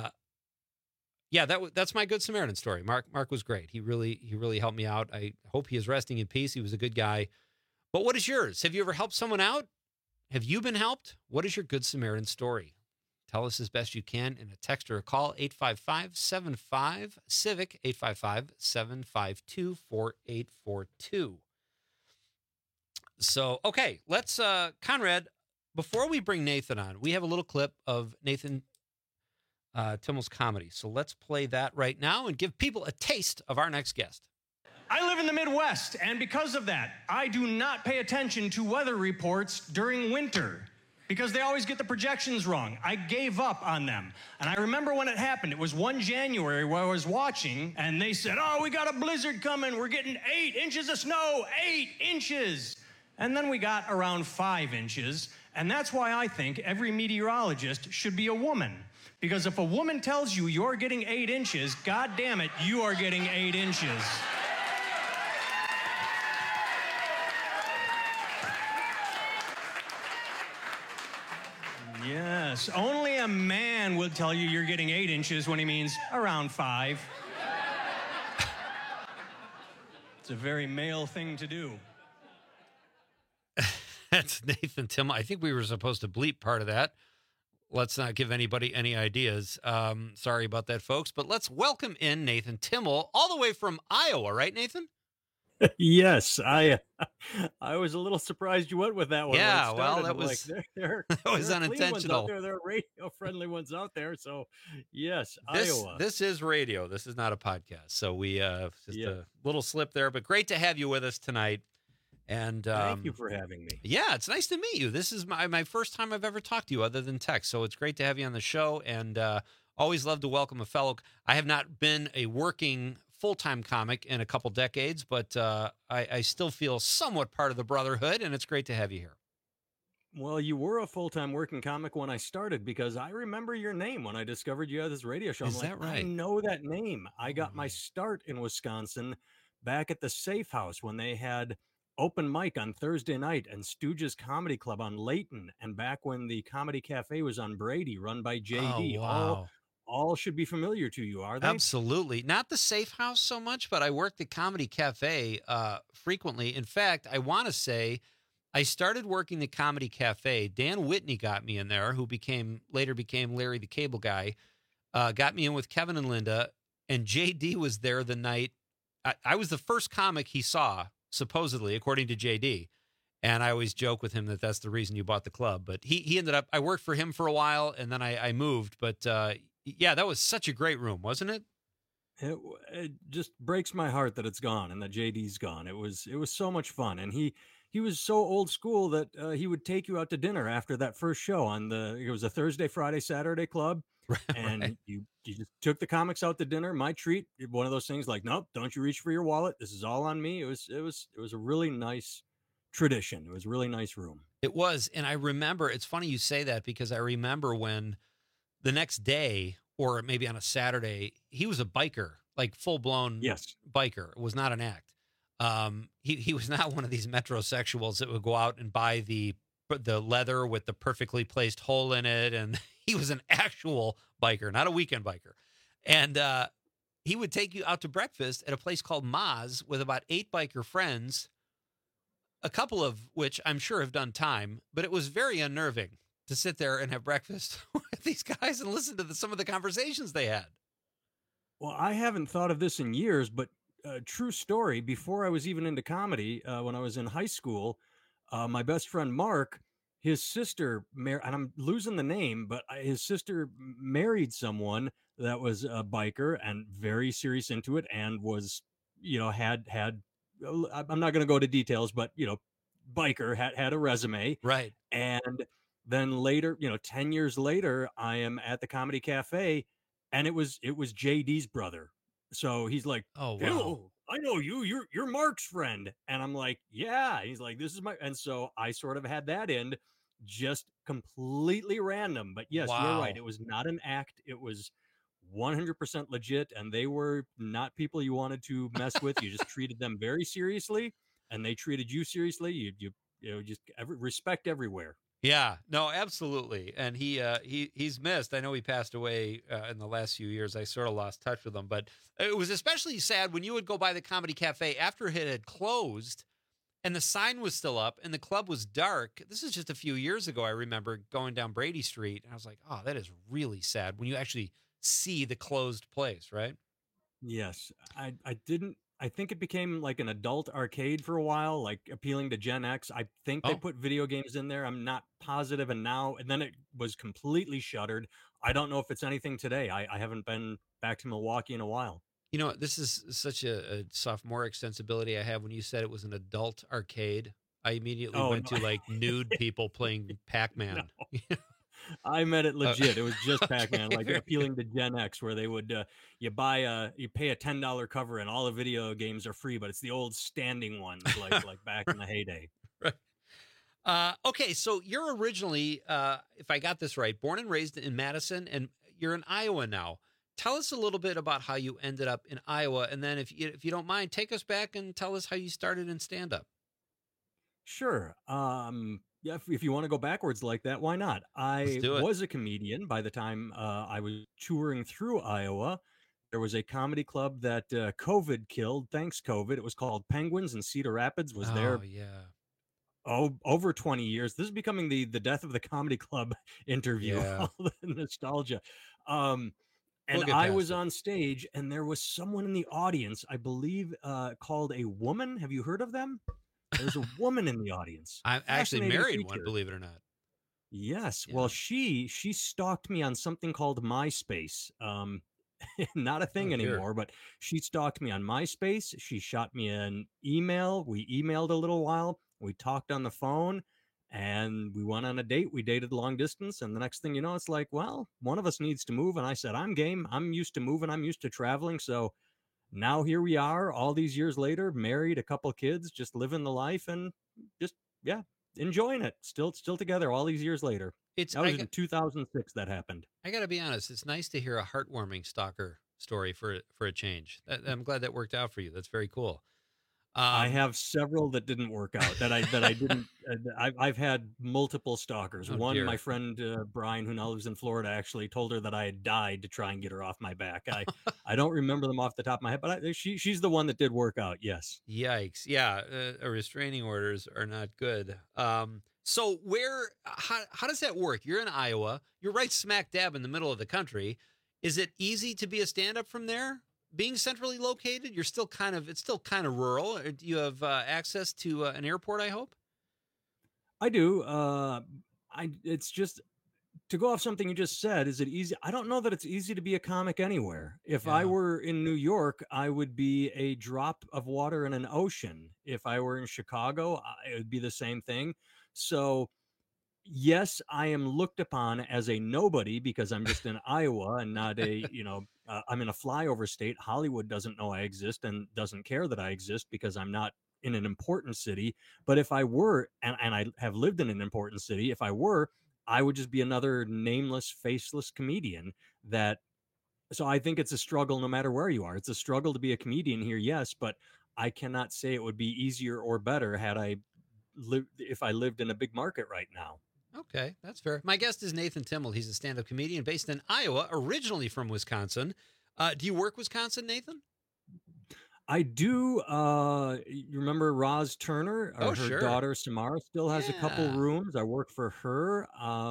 that's my Good Samaritan story. Mark was great. He really helped me out. I hope he is resting in peace. He was a good guy. But what is yours? Have you ever helped someone out? Have you been helped? What is your Good Samaritan story? Tell us as best you can in a text or a call, 855-75-CIVIC, 855-752-4842. So, okay, let's, Conrad, before we bring Nathan on, we have a little clip of Nathan Timmel's comedy. So let's play that right now and give people a taste of our next guest. I live in the Midwest, and because of that, I do not pay attention to weather reports during winter because they always get the projections wrong. I gave up on them. And I remember when it happened. It was one January where I was watching, and they said, oh, we got a blizzard coming. We're getting 8 inches of snow, 8 inches. And then we got around 5 inches. And that's why I think every meteorologist should be a woman. Because if a woman tells you you're getting 8 inches, God damn it, you are getting 8 inches. Yes, only a man will tell you you're getting 8 inches when he means around 5. It's a very male thing to do. That's Nathan Timmel. I think we were supposed to bleep part of that. Let's not give anybody any ideas. Sorry about that, folks. But let's welcome in Nathan Timmel, all the way from Iowa, right, Nathan? Yes, I was a little surprised you went with that one. Yeah, when it well, started. that I'm was like, there that was are clean unintentional. Ones out there are radio-friendly ones out there. So, yes, Iowa. This is radio. This is not a podcast. So we a little slip there, but great to have you with us tonight. And thank you for having me. Yeah, it's nice to meet you. This is my first time I've ever talked to you other than text. So it's great to have you on the show, and always love to welcome a fellow. I have not been a working full-time comic in a couple decades, but I still feel somewhat part of the brotherhood, and it's great to have you here. Well, you were a full-time working comic when I started, because I remember your name when I discovered you had this radio show. Is that right? I know that name. I got my start in Wisconsin back at the Safe House when they had open mic on Thursday night and Stooges Comedy Club on Layton, and back when the Comedy Cafe was on Brady, run by JD. Oh, wow. All should be familiar to you, are they? Absolutely. Not the Safe House so much, but I worked at Comedy Cafe frequently. In fact, I want to say I started working the Comedy Cafe. Dan Whitney got me in there, who later became Larry the Cable Guy, got me in with Kevin and Linda, and JD was there the night. I was the first comic he saw, supposedly, according to JD. And I always joke with him that that's the reason you bought the club. But he ended up, I worked for him for a while, and then I moved. But yeah, that was such a great room, wasn't it? It just breaks my heart that it's gone and that JD's gone. It was so much fun, and he was so old school that he would take you out to dinner after that first show it was a Thursday, Friday, Saturday club, and Right. you just took the comics out to dinner. My treat, one of those things like, nope, don't you reach for your wallet. This is all on me. It was a really nice tradition. It was a really nice room. It was. And I remember, it's funny you say that because I remember when the next day, or maybe on a Saturday, he was a biker, like full-blown biker. It was not an act. He was not one of these metrosexuals that would go out and buy the leather with the perfectly placed hole in it. And he was an actual biker, not a weekend biker. And he would take you out to breakfast at a place called Maz with about 8 biker friends, a couple of which I'm sure have done time, but it was very unnerving to sit there and have breakfast with these guys and listen to some of the conversations they had. Well, I haven't thought of this in years, but true story. Before I was even into comedy, when I was in high school, my best friend Mark, his sister, and I'm losing the name, but his sister married someone that was a biker and very serious into it, and was, had. I'm not going to go to details, but biker had a resume, right? And then later, 10 years later, I am at the Comedy Cafe, and it was JD's brother. So he's like, "Oh, wow, Ew, I know you. You're Mark's friend." And I'm like, "Yeah." He's like, "This is my." And so I sort of had that end, just completely random. But yes, you're right. Wow. It was not an act. It was 100% legit, and they were not people you wanted to mess with. You just treated them very seriously, and they treated you seriously. You just respect everywhere. Yeah, no, absolutely. And he's missed. I know he passed away in the last few years. I sort of lost touch with him, but it was especially sad when you would go by the Comedy Cafe after it had closed and the sign was still up and the club was dark. This is just a few years ago. I remember going down Brady Street and I was like, oh, that is really sad when you actually see the closed place, right? Yes. I think it became like an adult arcade for a while, like appealing to Gen X. I think they put video games in there. I'm not positive. And then it was completely shuttered. I don't know if it's anything today. I haven't been back to Milwaukee in a while. You know, this is such a sophomoric sensibility I have. When you said it was an adult arcade, I immediately went to like nude people playing Pac-Man. No. I meant it legit. It was just Pac-Man, like appealing to Gen X, where they would you pay a $10 cover and all the video games are free, but it's the old standing ones, like back in the heyday. Right. Okay, so you're originally, if I got this right, born and raised in Madison, and you're in Iowa now. Tell us a little bit about how you ended up in Iowa, and then if you don't mind, take us back and tell us how you started in stand-up. Sure. Yeah, if you want to go backwards like that, why not? I was a comedian by the time I was touring through Iowa. There was a comedy club that COVID killed. Thanks, COVID. It was called Penguins in Cedar Rapids. Was there? Over 20 years. This is becoming the death of the comedy club interview. Yeah. All the nostalgia. And I was on stage, and there was someone in the audience, I believe, called a woman. Have you heard of them? There's a woman in the audience. I actually Fascinating married feature. one, believe it or not. Yes. Well, she stalked me on something called MySpace. Not a thing anymore, but she stalked me on MySpace. She shot me an email. We emailed a little while. We talked on the phone, and we went on a date. We dated long distance, and the next thing you know, it's like, well, one of us needs to move. And I said, I'm game. I'm used to moving. I'm used to traveling. So now here we are, all these years later, married, a couple kids, just living the life, and just enjoying it. Still together all these years later. That was in 2006 that happened. I got to be honest. It's nice to hear a heartwarming stalker story for a change. I'm glad that worked out for you. That's very cool. I have several that didn't work out. That I didn't. I've had multiple stalkers. One, dear. my friend Brian, who now lives in Florida, actually told her that I had died to try and get her off my back. I don't remember them off the top of my head, but she's the one that did work out. Yes. Yikes! Yeah, restraining orders are not good. So how does that work? You're in Iowa. You're right smack dab in the middle of the country. Is it easy to be a stand-up from there? Being centrally located, it's still kind of rural. Do you have access to an airport, I hope? I do. It's just to go off something you just said. Is it easy? I don't know that it's easy to be a comic anywhere. If I were in New York, I would be a drop of water in an ocean. If I were in Chicago, it would be the same thing. So, yes, I am looked upon as a nobody because I'm just in Iowa and not a, I'm in a flyover state. Hollywood doesn't know I exist and doesn't care that I exist because I'm not in an important city. But if I were, and I have lived in an important city, if I were, I would just be another nameless, faceless comedian so I think it's a struggle no matter where you are. It's a struggle to be a comedian here, yes, but I cannot say it would be easier or better if I lived in a big market right now. Okay, that's fair. My guest is Nathan Timmel. He's a stand-up comedian based in Iowa, originally from Wisconsin. Do you work Wisconsin, Nathan? I do. You remember Roz Turner? Her Sure. daughter Samara still has a couple rooms. I work for her.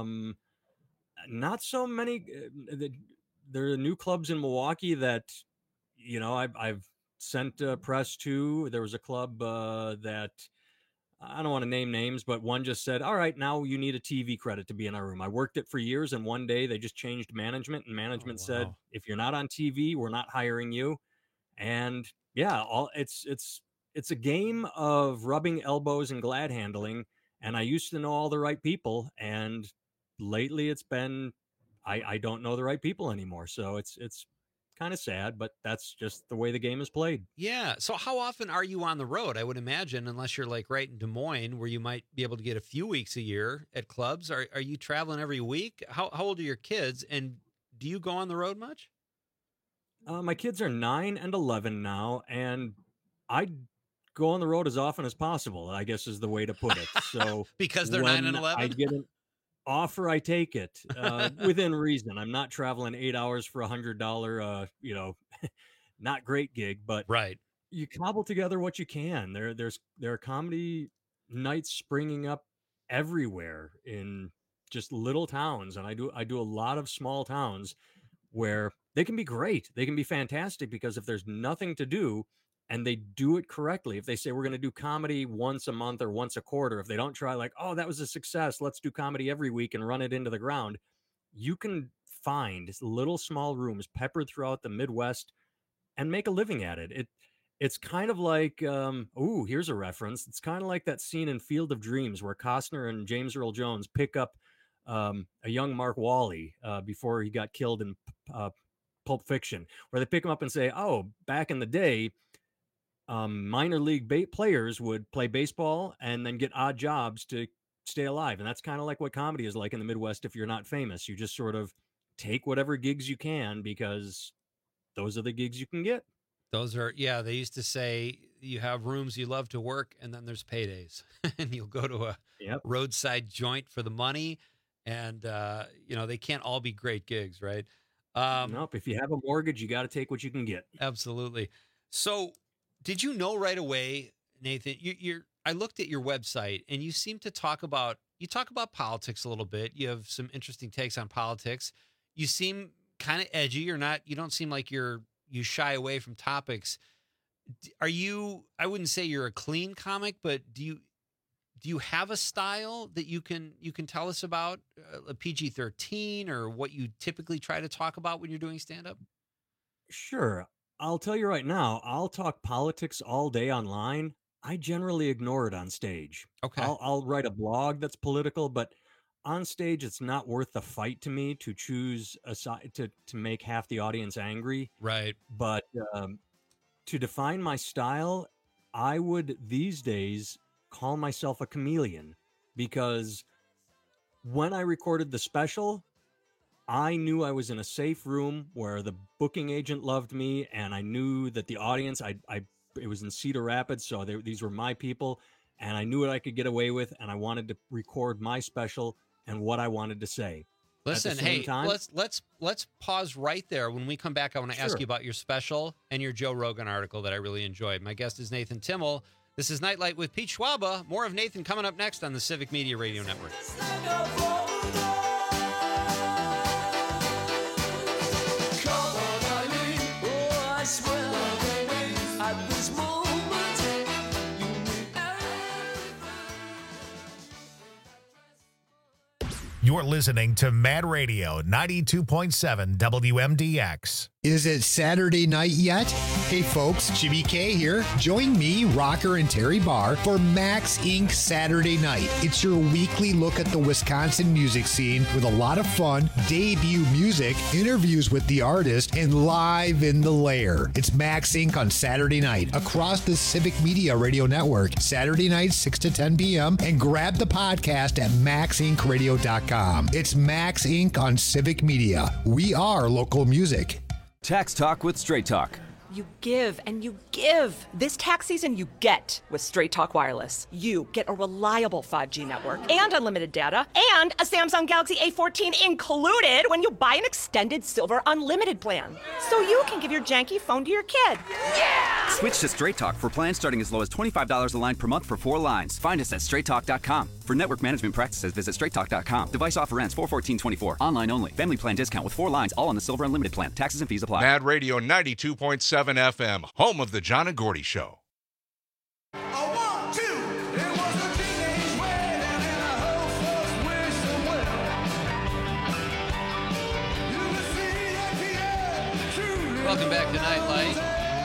Not so many. There are new clubs in Milwaukee that, I've sent press to. There was a club that I don't want to name names, but one just said, all right, now you need a TV credit to be in our room. I worked it for years, and one day they just changed management, and management said, if you're not on TV, we're not hiring you. And yeah, it's a game of rubbing elbows and glad handling. And I used to know all the right people, and lately it's been I don't know the right people anymore. So it's kind of sad, but that's just the way the game is played. Yeah. So how often are you on the road? I would imagine, unless you're like right in Des Moines, where you might be able to get a few weeks a year at clubs. Are you traveling every week? How old are your kids, and do you go on the road much? My kids are 9 and 11 now, and I go on the road as often as possible, I guess is the way to put it. So because they're 9 and 11? I get an offer, I take it within reason. I'm not traveling 8 hours for $100, not great gig, but right. You cobble together what you can. There are comedy nights springing up everywhere in just little towns, and I do a lot of small towns where they can be great. They can be fantastic because if there's nothing to do and they do it correctly, if they say we're going to do comedy once a month or once a quarter, if they don't try like, oh, that was a success, let's do comedy every week and run it into the ground, you can find little small rooms peppered throughout the Midwest and make a living at it. It's kind of like, here's a reference. It's kind of like that scene in Field of Dreams where Costner and James Earl Jones pick up a young Mark Wally before he got killed in Pulp Fiction, where they pick him up and say, oh, back in the day, minor league players would play baseball and then get odd jobs to stay alive. And that's kind of like what comedy is like in the Midwest. If you're not famous, you just sort of take whatever gigs you can because those are the gigs you can get. Those are, they used to say you have rooms you love to work and then there's paydays and you'll go to a roadside joint for the money. And, they can't all be great gigs, right? Nope. If you have a mortgage, you got to take what you can get. Absolutely. So did you know right away, Nathan, I looked at your website and you seem to talk about politics a little bit. You have some interesting takes on politics. You seem kind of edgy. You don't seem like you shy away from topics. I wouldn't say you're a clean comic, but do you have a style that you can tell us about, a PG-13 or what you typically try to talk about when you're doing stand-up? Sure. I'll tell you right now, I'll talk politics all day online. I generally ignore it on stage. Okay. I'll write a blog that's political, but on stage, it's not worth the fight to me to choose a side to make half the audience angry. Right. But to define my style, I would these days call myself a chameleon, because when I recorded the special, I knew I was in a safe room where the booking agent loved me, and I knew that the audience, it was in Cedar Rapids, so these were my people, and I knew what I could get away with, and I wanted to record my special and what I wanted to say. Listen, hey, let's pause right there. When we come back, I want to ask you about your special and your Joe Rogan article that I really enjoyed. My guest is Nathan Timmel. This is Nightlight with Pete Schwaba. More of Nathan coming up next on the Civic Media Radio Network. You're listening to Mad Radio 92.7 WMDX. Is it Saturday night yet? Hey folks, Jimmy K here. Join me, Rocker, and Terry Barr for Max Inc. Saturday Night. It's your weekly look at the Wisconsin music scene with a lot of fun, debut music, interviews with the artist, and live in the lair. It's Max Inc. on Saturday night across the Civic Media Radio Network, Saturday night 6 to 10 p.m. and grab the podcast at maxincradio.com. It's Max Inc. on Civic Media. We are local music. Tax Talk with Straight Talk. You give and you give. This tax season, you get with Straight Talk Wireless. You get a reliable 5G network and unlimited data and a Samsung Galaxy A14 included when you buy an extended Silver Unlimited plan. So you can give your janky phone to your kid. Yeah! Switch to Straight Talk for plans starting as low as $25 a line per month for 4 lines. Find us at straighttalk.com. For network management practices, visit straighttalk.com. Device offer ends 4/14/24. Online only. Family plan discount with 4 lines, all on the Silver Unlimited plan. Taxes and fees apply. Mad Radio 92.7 FM, home of the John and Gordy Show. Welcome back to Nightlight.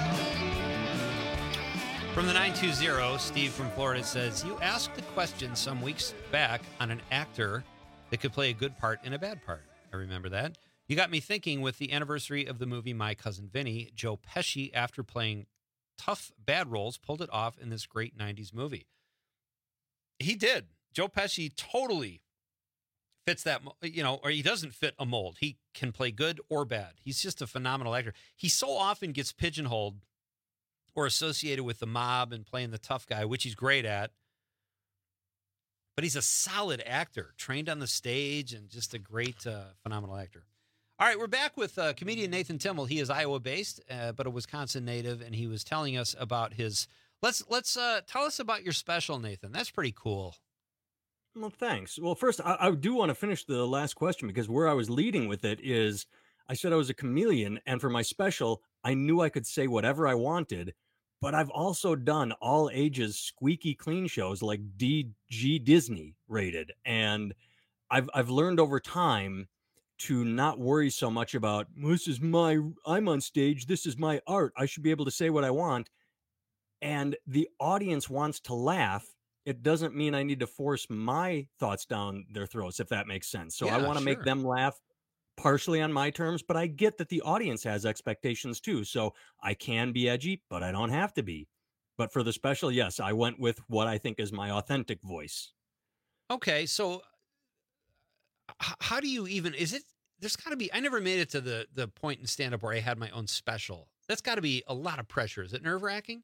From the 920, Steve from Florida says, you asked a question some weeks back on an actor that could play a good part in a bad part. I remember that. You got me thinking with the anniversary of the movie My Cousin Vinny, Joe Pesci, after playing tough bad roles, pulled it off in this great 90s movie. He did. Joe Pesci totally fits that, or he doesn't fit a mold. He can play good or bad. He's just a phenomenal actor. He so often gets pigeonholed or associated with the mob and playing the tough guy, which he's great at. But he's a solid actor, trained on the stage and just a great, phenomenal actor. All right, we're back with comedian Nathan Timmel. He is Iowa-based, but a Wisconsin native, and he was telling us about his... Let's tell us about your special, Nathan. That's pretty cool. Well, thanks. Well, first, I do want to finish the last question, because where I was leading with it is I said I was a chameleon, and for my special, I knew I could say whatever I wanted, but I've also done all ages squeaky clean shows like DG Disney rated, and I've learned over time to not worry so much about, I'm on stage, this is my art, I should be able to say what I want, and the audience wants to laugh. It doesn't mean I need to force my thoughts down their throats, if that makes sense. So I want to make them laugh partially on my terms, but I get that the audience has expectations too. So I can be edgy, but I don't have to be. But for the special, yes, I went with what I think is my authentic voice. Okay, so how do you even, there's got to be, I never made it to the point in stand-up where I had my own special. That's got to be a lot of pressure. Is it nerve-wracking?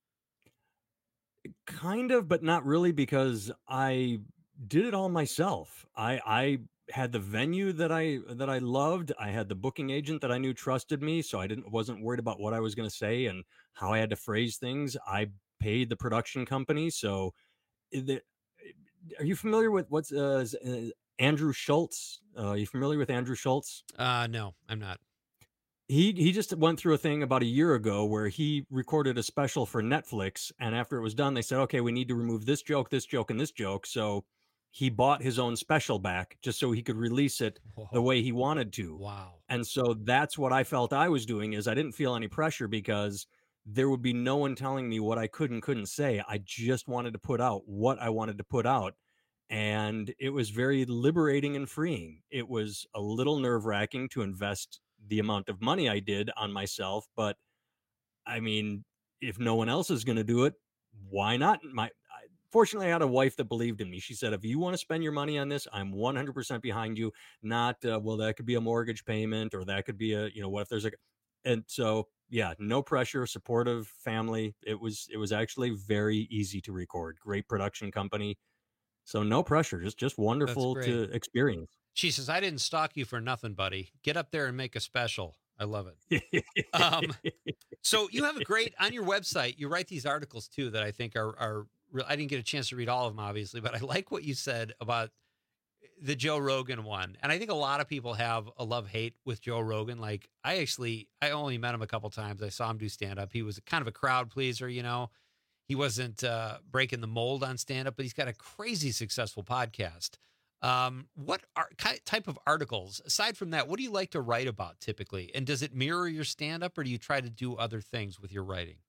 Kind of, but not really, because I did it all myself. I had the venue that I loved. I had the booking agent that I knew trusted me, so I wasn't worried about what I was going to say and how I had to phrase things. I paid the production company. So, are you familiar with what's Andrew Schultz? Are you familiar with Andrew Schultz? No, I'm not. He just went through a thing about a year ago where he recorded a special for Netflix, and after it was done, they said, okay, we need to remove this joke, and this joke. So he bought his own special back just so he could release it the way he wanted to. Wow. And so that's what I felt I was doing, is I didn't feel any pressure because there would be no one telling me what I could and couldn't say. I just wanted to put out what I wanted to put out. And it was very liberating and freeing. It was a little nerve-wracking to invest the amount of money I did on myself, but I mean, if no one else is going to do it, why not? Fortunately, I had a wife that believed in me. She said, if you want to spend your money on this, I'm 100% behind you. Not, well, that could be a mortgage payment, or that could be what if there's and so, yeah, no pressure, supportive family. It was actually very easy to record. Great production company. So no pressure, just wonderful to experience. She says, I didn't stalk you for nothing, buddy. Get up there and make a special. I love it. So you have a great, on your website, you write these articles too that I think are I didn't get a chance to read all of them, obviously, but I like what you said about the Joe Rogan one. And I think a lot of people have a love-hate with Joe Rogan. Like, I only met him a couple times. I saw him do stand-up. He was kind of a crowd pleaser, He wasn't breaking the mold on stand-up, but he's got a crazy successful podcast. What type of articles, aside from that, what do you like to write about typically? And does it mirror your stand-up, or do you try to do other things with your writing?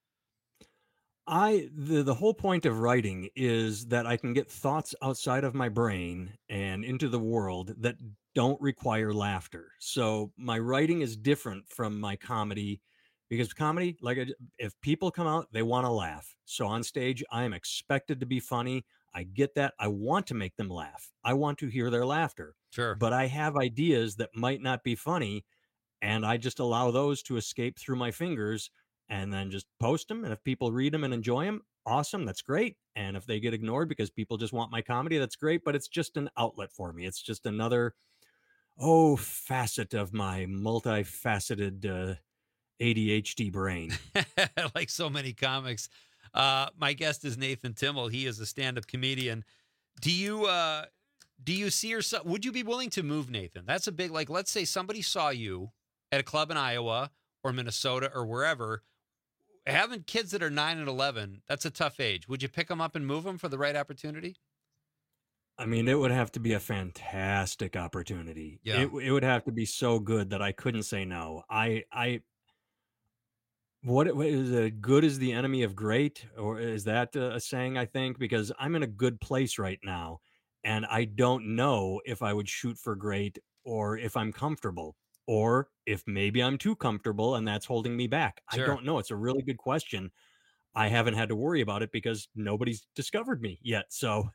The whole point of writing is that I can get thoughts outside of my brain and into the world that don't require laughter. So my writing is different from my comedy, because comedy, if people come out, they want to laugh. So on stage, I am expected to be funny. I get that. I want to make them laugh. I want to hear their laughter. Sure. But I have ideas that might not be funny, and I just allow those to escape through my fingers and then just post them. And if people read them and enjoy them, awesome. That's great. And if they get ignored because people just want my comedy, that's great. But it's just an outlet for me. It's just another, facet of my multifaceted ADHD brain. Like so many comics. My guest is Nathan Timmel. He is a stand-up comedian. Do you see yourself? Would you be willing to move, Nathan? That's a big, let's say somebody saw you at a club in Iowa or Minnesota or wherever. Having kids that are 9 and 11, that's a tough age. Would you pick them up and move them for the right opportunity? I mean, it would have to be a fantastic opportunity. Yeah. It would have to be so good that I couldn't say no. What is good is the enemy of great, or is that a saying? I think, because I'm in a good place right now, and I don't know if I would shoot for great, or if I'm comfortable, or if maybe I'm too comfortable and that's holding me back. Sure. I don't know. It's a really good question. I haven't had to worry about it because nobody's discovered me yet. So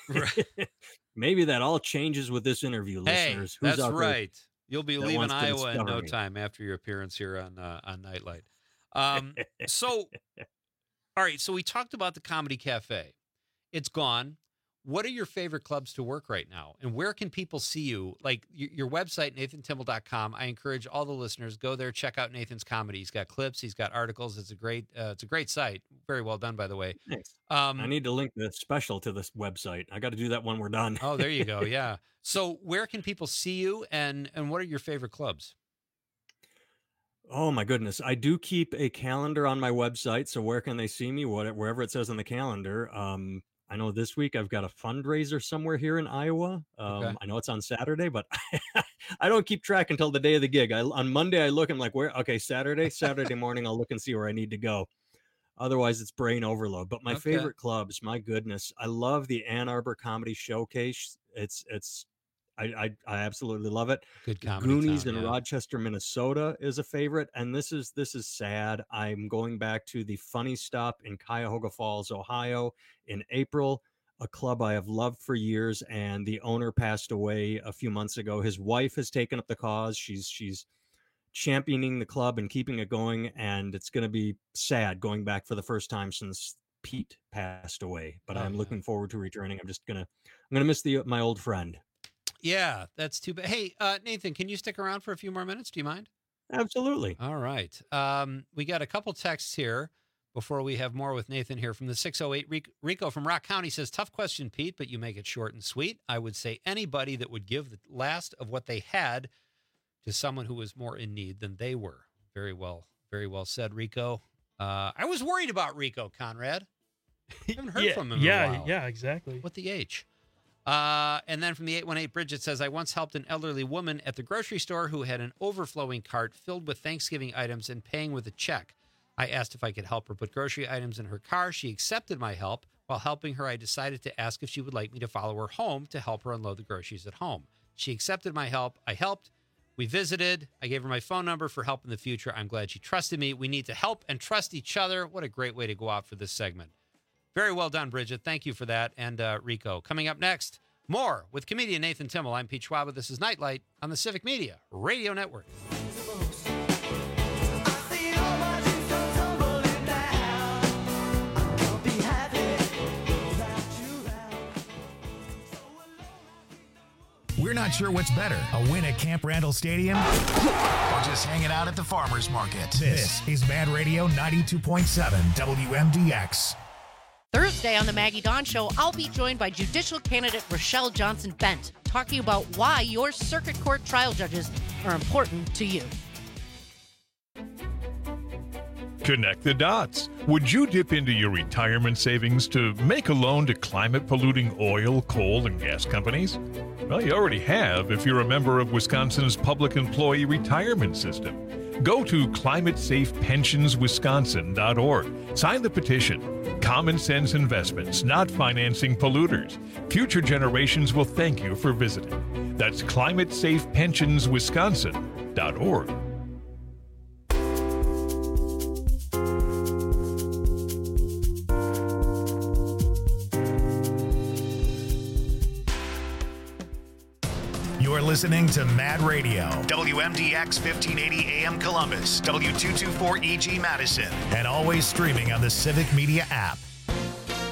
maybe that all changes with this interview, listeners. Hey, that's right. You'll be leaving Iowa in no me. time after your appearance here on Nightlight. So, all right. So we talked about the Comedy Cafe. It's gone. What are your favorite clubs to work right now? And where can people see you? Like your website, nathantimmel.com. I encourage all the listeners, go there, check out Nathan's comedy. He's got clips. He's got articles. It's a great site. Very well done, by the way. Thanks. I need to link the special to this website. I got to do that when we're done. Oh, there you go. Yeah. So where can people see you, and what are your favorite clubs? Oh my goodness. I do keep a calendar on my website. So where can they see me? Wherever it says on the calendar. I know this week I've got a fundraiser somewhere here in Iowa. Okay. I know it's on Saturday, but I don't keep track until the day of the gig. On Monday, I look, I'm like, where? Okay, Saturday morning, I'll look and see where I need to go. Otherwise, it's brain overload. But my favorite clubs, my goodness, I love the Ann Arbor Comedy Showcase. I absolutely love it. Good comedy. Goonies in Rochester, Minnesota is a favorite. And this is sad. I'm going back to the Funny Stop in Cuyahoga Falls, Ohio in April, a club I have loved for years. And the owner passed away a few months ago. His wife has taken up the cause. She's championing the club and keeping it going. And it's going to be sad going back for the first time since Pete passed away. But I'm looking forward to returning. I'm going to miss my old friend. Yeah, that's too bad. Hey, Nathan, can you stick around for a few more minutes? Do you mind? Absolutely. All right. We got a couple texts here before we have more with Nathan here from the 608. Rico from Rock County says, tough question, Pete, but you make it short and sweet. I would say anybody that would give the last of what they had to someone who was more in need than they were. Very well said, Rico. I was worried about Rico, Conrad. I haven't heard from him in a while. Yeah, exactly. What the H? And then from the 818, Bridget says, I once helped an elderly woman at the grocery store who had an overflowing cart filled with Thanksgiving items and paying with a check. I asked if I could help her put grocery items in her car. She accepted my help. While helping her, I decided to ask if she would like me to follow her home to help her unload the groceries at home. She accepted my help. I helped. We visited. I gave her my phone number for help in the future. I'm glad she trusted me. We need to help and trust each other. What a great way to go out for this segment. Very well done, Bridget. Thank you for that. And Rico. Coming up next, more with comedian Nathan Timmel. I'm Pete Schwaba. This is Nightlight on the Civic Media Radio Network. We're not sure what's better, a win at Camp Randall Stadium or just hanging out at the farmer's market. This is Mad Radio 92.7 WMDX. Thursday on the Maggie Dawn Show, I'll be joined by judicial candidate Rochelle Johnson-Bent, talking about why your circuit court trial judges are important to you. Connect the dots. Would you dip into your retirement savings to make a loan to climate-polluting oil, coal, and gas companies? Well, you already have if you're a member of Wisconsin's Public Employee Retirement System. Go to ClimateSafePensionsWisconsin.org. Sign the petition. Common sense investments, not financing polluters. Future generations will thank you for visiting. That's ClimateSafePensionsWisconsin.org. You're listening to Mad Radio, WMDX 1580 AM Columbus, W224 EG Madison, and always streaming on the Civic Media app.